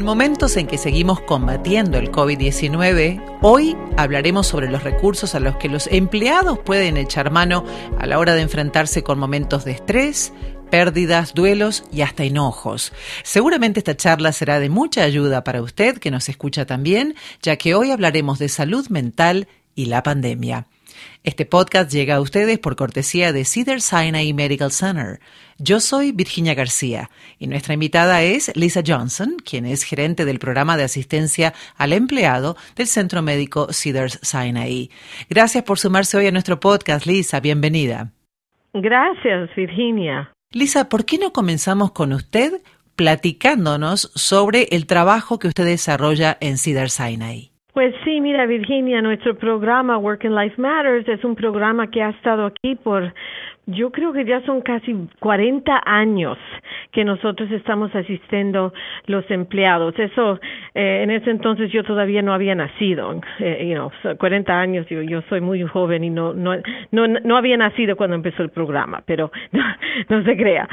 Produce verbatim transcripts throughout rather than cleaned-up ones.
En momentos en que seguimos combatiendo el COVID diecinueve, hoy hablaremos sobre los recursos a los que los empleados pueden echar mano a la hora de enfrentarse con momentos de estrés, pérdidas, duelos y hasta enojos. Seguramente esta charla será de mucha ayuda para usted que nos escucha también, ya que hoy hablaremos de salud mental y la pandemia. Este podcast llega a ustedes por cortesía de Cedars-Sinai Medical Center. Yo soy Virginia García y nuestra invitada es Lisa Johnson, quien es gerente del programa de asistencia al empleado del Centro Médico Cedars-Sinai. Gracias por sumarse hoy a nuestro podcast, Lisa. Bienvenida. Gracias, Virginia. Lisa, ¿por qué no comenzamos con usted platicándonos sobre el trabajo que usted desarrolla en Cedars-Sinai? Pues sí, mira, Virginia, nuestro programa Work and Life Matters es un programa que ha estado aquí por, yo creo que ya son casi cuarenta años que nosotros estamos asistiendo los empleados. Eso, eh, en ese entonces yo todavía no había nacido, eh, you know, cuarenta años, yo, yo soy muy joven y no, no, no, no había nacido cuando empezó el programa, pero no, no se crea,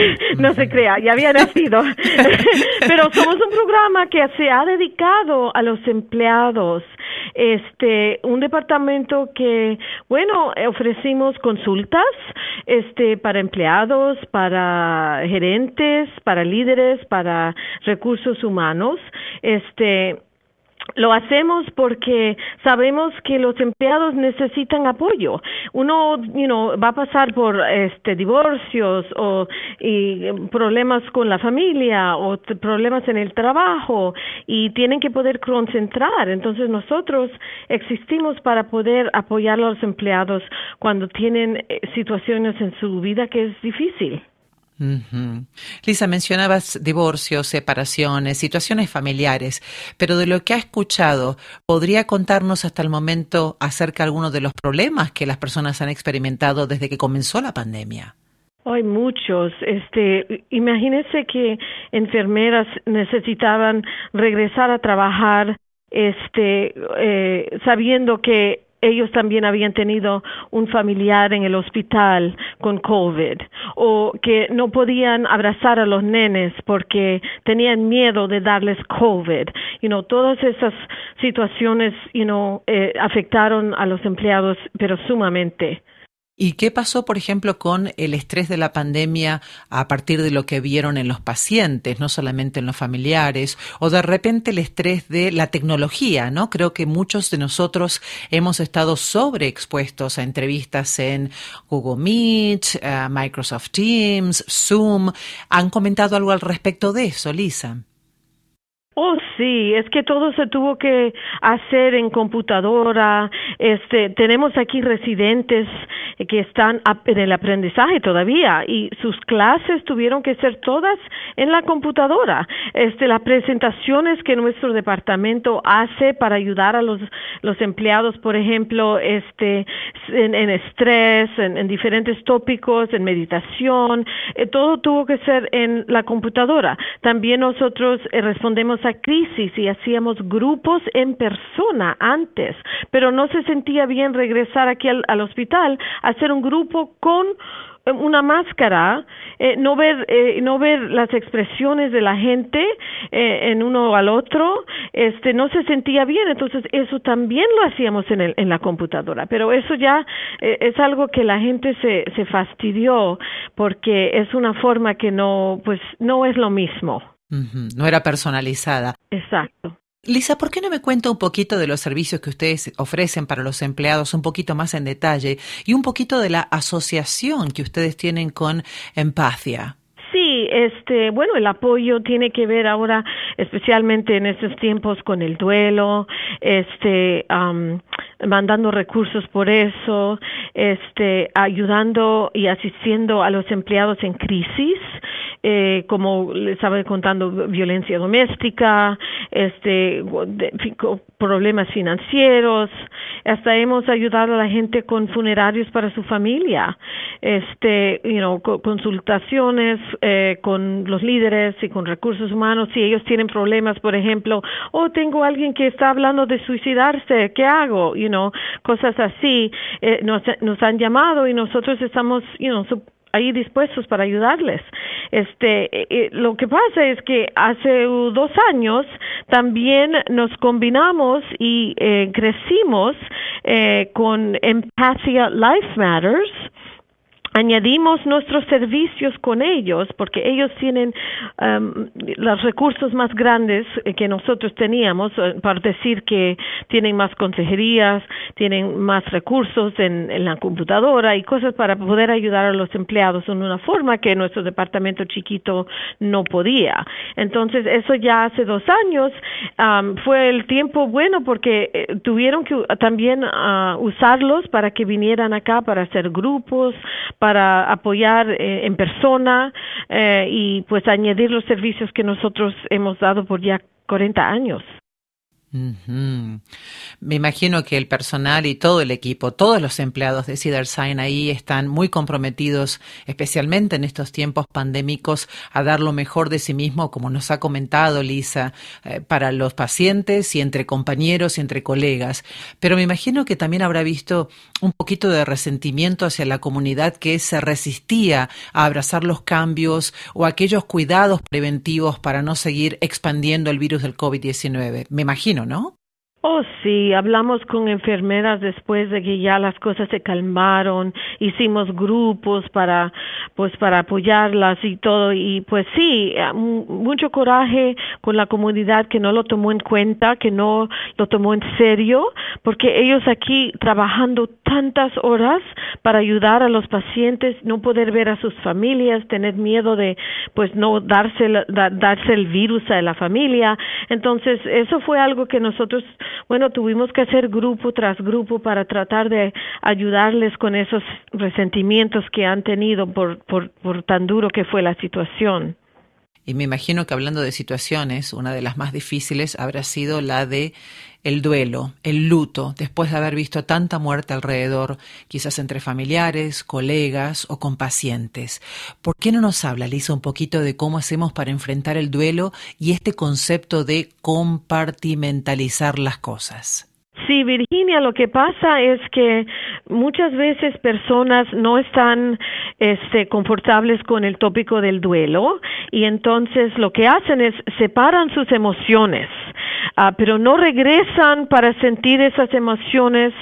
no se crea, ya había nacido. Pero somos un programa que se ha dedicado a los empleados. Este, un departamento que, bueno, ofrecimos consultas, este, para empleados, para gerentes, para líderes, para recursos humanos, este, lo hacemos porque sabemos que los empleados necesitan apoyo. Uno, you know, va a pasar por este divorcios o y problemas con la familia o t- problemas en el trabajo y tienen que poder concentrar. Entonces nosotros existimos para poder apoyar a los empleados cuando tienen eh, situaciones en su vida que es difícil. Uh-huh. Lisa, mencionabas divorcios, separaciones, situaciones familiares, pero de lo que ha escuchado, ¿podría contarnos hasta el momento acerca de algunos de los problemas que las personas han experimentado desde que comenzó la pandemia? Hay muchos. Este, imagínese que enfermeras necesitaban regresar a trabajar, este, eh, sabiendo que ellos también habían tenido un familiar en el hospital con COVID, o que no podían abrazar a los nenes porque tenían miedo de darles COVID. You know, todas esas situaciones, you know, eh, afectaron a los empleados, pero sumamente. ¿Y qué pasó, por ejemplo, con el estrés de la pandemia a partir de lo que vieron en los pacientes, no solamente en los familiares, o de repente el estrés de la tecnología, ¿no? Creo que muchos de nosotros hemos estado sobreexpuestos a entrevistas en Google Meet, uh, Microsoft Teams, Zoom. ¿Han comentado algo al respecto de eso, Lisa? Oh, sí, es que todo se tuvo que hacer en computadora. Este, tenemos aquí residentes que están en el aprendizaje todavía y sus clases tuvieron que ser todas en la computadora. Este, las presentaciones que nuestro departamento hace para ayudar a los los empleados, por ejemplo, este, en, en estrés, en, en diferentes tópicos, en meditación, eh, todo tuvo que ser en la computadora. También nosotros eh, respondemos a crisis y hacíamos grupos en persona antes, pero no se sentía bien regresar aquí al, al hospital a hacer un grupo con una máscara, eh, no ver eh, no ver las expresiones de la gente eh, en uno al otro, este no se sentía bien, entonces eso también lo hacíamos en el, en la computadora, pero eso ya eh, es algo que la gente se se fastidió porque es una forma que no pues no es lo mismo. Uh-huh. No era personalizada. Exacto. Lisa, ¿por qué no me cuenta un poquito de los servicios que ustedes ofrecen para los empleados, un poquito más en detalle, y un poquito de la asociación que ustedes tienen con Empathia? Sí, este, bueno, el apoyo tiene que ver ahora, especialmente en estos tiempos, con el duelo, este, um, mandando recursos por eso, este, ayudando y asistiendo a los empleados en crisis, eh, como les estaba contando, violencia doméstica, este, de, problemas financieros, hasta hemos ayudado a la gente con funerarios para su familia, este, you know, consultaciones eh, con los líderes y con recursos humanos, si ellos tienen problemas, por ejemplo, o oh, tengo alguien que está hablando de suicidarse, ¿qué hago? You know, cosas así, eh, nos, nos han llamado y nosotros estamos, you know, ahí dispuestos para ayudarles. Este, eh, lo que pasa es que hace dos años también nos combinamos y eh, crecimos eh, con Empathia Life Matters. Añadimos nuestros servicios con ellos porque ellos tienen um, los recursos más grandes que nosotros teníamos, para decir que tienen más consejerías, tienen más recursos en, en la computadora y cosas para poder ayudar a los empleados en una forma que nuestro departamento chiquito no podía. Entonces, eso ya hace dos años um, fue el tiempo bueno porque eh, tuvieron que también uh, usarlos para que vinieran acá para hacer grupos, para apoyar eh, en persona eh, y pues añadir los servicios que nosotros hemos dado por ya cuarenta años. Uh-huh. Me imagino que el personal y todo el equipo, todos los empleados de Cedars-Sinai están muy comprometidos, especialmente en estos tiempos pandémicos, a dar lo mejor de sí mismo, como nos ha comentado Lisa, eh, para los pacientes y entre compañeros y entre colegas. Pero me imagino que también habrá visto un poquito de resentimiento hacia la comunidad que se resistía a abrazar los cambios o aquellos cuidados preventivos para no seguir expandiendo el virus del COVID diecinueve. Me imagino, ¿no? Oh, sí, hablamos con enfermeras después de que ya las cosas se calmaron, hicimos grupos para, pues, para apoyarlas y todo, y pues sí, mucho coraje con la comunidad que no lo tomó en cuenta, que no lo tomó en serio, porque ellos aquí trabajando tantas horas para ayudar a los pacientes, no poder ver a sus familias, tener miedo de, pues, no darse, da, darse el virus a la familia. Entonces, eso fue algo que nosotros, bueno, tuvimos que hacer grupo tras grupo para tratar de ayudarles con esos resentimientos que han tenido por, por, por tan duro que fue la situación. Y me imagino que hablando de situaciones, una de las más difíciles habrá sido la de el duelo, el luto, después de haber visto tanta muerte alrededor, quizás entre familiares, colegas o con pacientes. ¿Por qué no nos habla, Lisa, un poquito de cómo hacemos para enfrentar el duelo y este concepto de compartimentalizar las cosas? Sí, Virginia, lo que pasa es que muchas veces personas no están este, confortables con el tópico del duelo y entonces lo que hacen es separan sus emociones, uh, pero no regresan para sentir esas emociones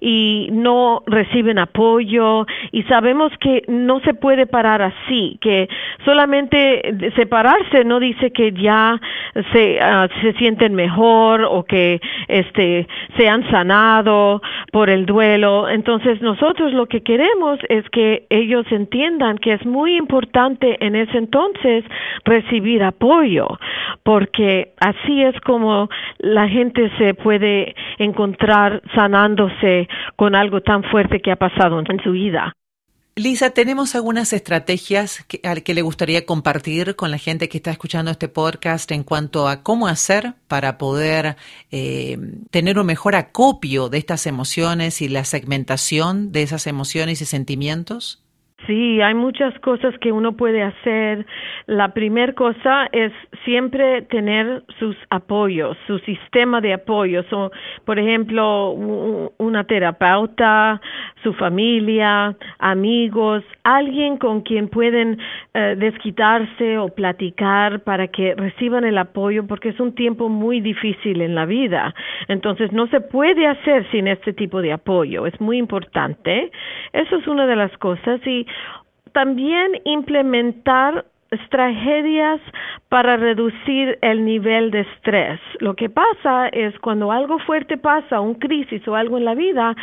y no reciben apoyo, y sabemos que no se puede parar así, que solamente separarse no dice que ya se, uh, se sienten mejor o que este se han sanado por el duelo. Entonces nosotros lo que queremos es que ellos entiendan que es muy importante en ese entonces recibir apoyo, porque así es como la gente se puede encontrar sanándose con algo tan fuerte que ha pasado en su vida. Lisa, ¿tenemos algunas estrategias que, que le gustaría compartir con la gente que está escuchando este podcast en cuanto a cómo hacer para poder eh, tener un mejor acopio de estas emociones y la segmentación de esas emociones y sentimientos? Sí, hay muchas cosas que uno puede hacer. La primera cosa es siempre tener sus apoyos, su sistema de apoyos. So, por ejemplo, una terapeuta, su familia, amigos, alguien con quien pueden eh, desquitarse o platicar para que reciban el apoyo, porque es un tiempo muy difícil en la vida. Entonces, no se puede hacer sin este tipo de apoyo. Es muy importante. Eso es una de las cosas. Y también implementar estrategias para reducir el nivel de estrés. Lo que pasa es cuando algo fuerte pasa, un crisis o algo en la vida,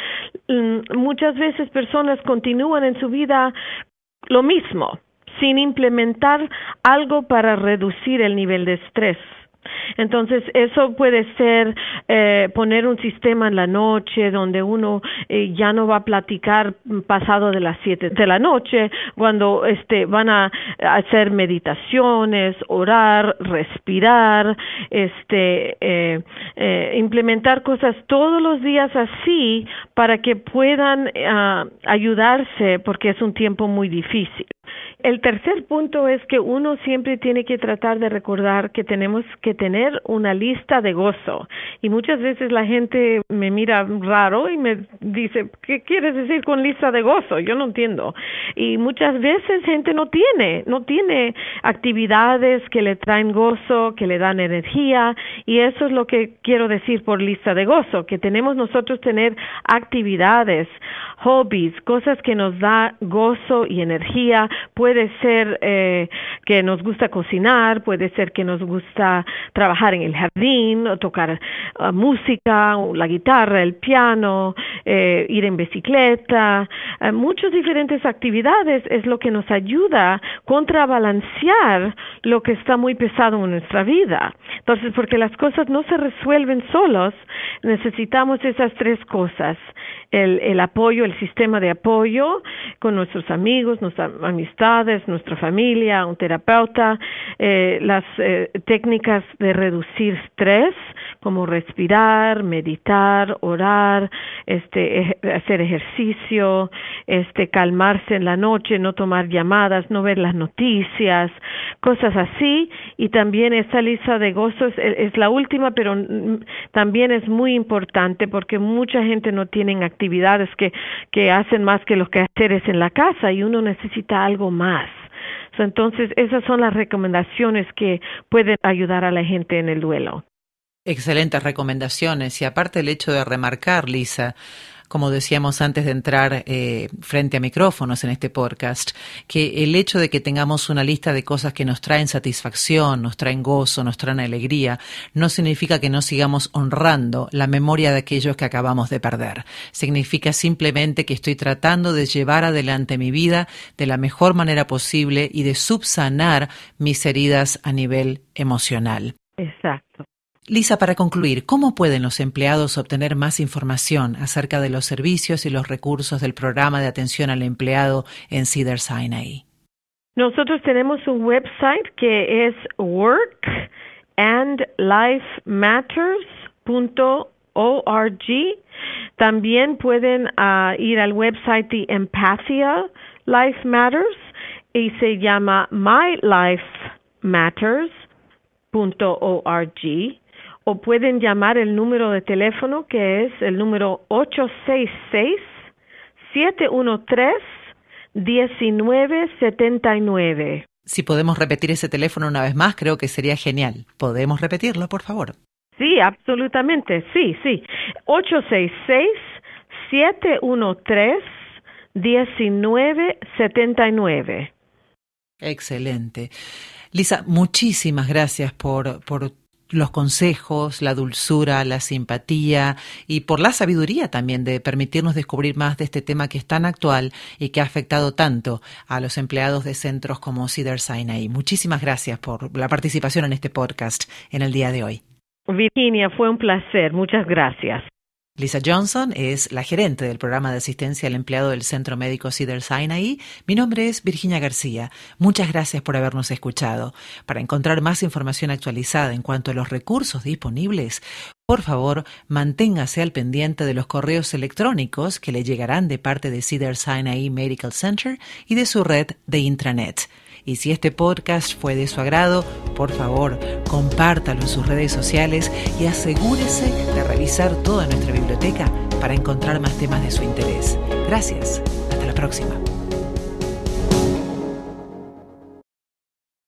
muchas veces personas continúan en su vida lo mismo, sin implementar algo para reducir el nivel de estrés. Entonces, eso puede ser eh, poner un sistema en la noche donde uno eh, ya no va a platicar pasado de las siete de la noche, cuando este van a hacer meditaciones, orar, respirar, este eh, eh, implementar cosas todos los días así para que puedan uh, ayudarse, porque es un tiempo muy difícil. El tercer punto es que uno siempre tiene que tratar de recordar que tenemos que tener una lista de gozo. Y muchas veces la gente me mira raro y me dice, ¿qué quieres decir con lista de gozo? Yo no entiendo. Y muchas veces gente no tiene, no tiene actividades que le traen gozo, que le dan energía. Y eso es lo que quiero decir por lista de gozo, que tenemos nosotros tener actividades, hobbies, cosas que nos da gozo y energía. Puede ser eh, que nos gusta cocinar, puede ser que nos gusta trabajar en el jardín, o tocar uh, música, o la guitarra, el piano, eh, ir en bicicleta. Uh, muchas diferentes actividades es lo que nos ayuda a contrabalancear lo que está muy pesado en nuestra vida. Entonces, porque las cosas no se resuelven solos, necesitamos esas tres cosas. El, el apoyo, el sistema de apoyo con nuestros amigos, nuestras amistades, nuestra familia, un terapeuta, eh, las eh, técnicas de reducir estrés, como respirar, meditar, orar, este, ej- hacer ejercicio, este, calmarse en la noche, no tomar llamadas, no ver las noticias, cosas así. Y también esta lista de gozos es, es la última, pero mm, también es muy importante porque mucha gente no tiene actividades que, que hacen más que los quehaceres en la casa y uno necesita algo más. So, entonces, esas son las recomendaciones que pueden ayudar a la gente en el duelo. Excelentes recomendaciones. Y aparte el hecho de remarcar, Lisa, como decíamos antes de entrar eh, frente a micrófonos en este podcast, que el hecho de que tengamos una lista de cosas que nos traen satisfacción, nos traen gozo, nos traen alegría, no significa que no sigamos honrando la memoria de aquellos que acabamos de perder. Significa simplemente que estoy tratando de llevar adelante mi vida de la mejor manera posible y de subsanar mis heridas a nivel emocional. Exacto. Lisa, para concluir, ¿cómo pueden los empleados obtener más información acerca de los servicios y los recursos del programa de atención al empleado en Cedars-Sinai? Nosotros tenemos un website que es work and life matters punto org. También pueden uh, ir al website de Empathia Life Matters y se llama my life matters punto org. O pueden llamar el número de teléfono que es el número ocho seis seis, siete uno tres, uno nueve siete nueve. Si podemos repetir ese teléfono una vez más, creo que sería genial. ¿Podemos repetirlo, por favor? Sí, absolutamente, sí, sí. ocho seis seis, siete uno tres, uno nueve siete nueve. Excelente. Lisa, muchísimas gracias por, por los consejos, la dulzura, la simpatía y por la sabiduría también de permitirnos descubrir más de este tema que es tan actual y que ha afectado tanto a los empleados de centros como Cedars-Sinai. Muchísimas gracias por la participación en este podcast en el día de hoy. Virginia, fue un placer. Muchas gracias. Lisa Johnson es la gerente del programa de asistencia al empleado del Centro Médico Cedars-Sinai. Mi nombre es Virginia García. Muchas gracias por habernos escuchado. Para encontrar más información actualizada en cuanto a los recursos disponibles, por favor, manténgase al pendiente de los correos electrónicos que le llegarán de parte de Cedars-Sinai Medical Center y de su red de intranet. Y si este podcast fue de su agrado, por favor, compártalo en sus redes sociales y asegúrese de revisar toda nuestra biblioteca para encontrar más temas de su interés. Gracias. Hasta la próxima.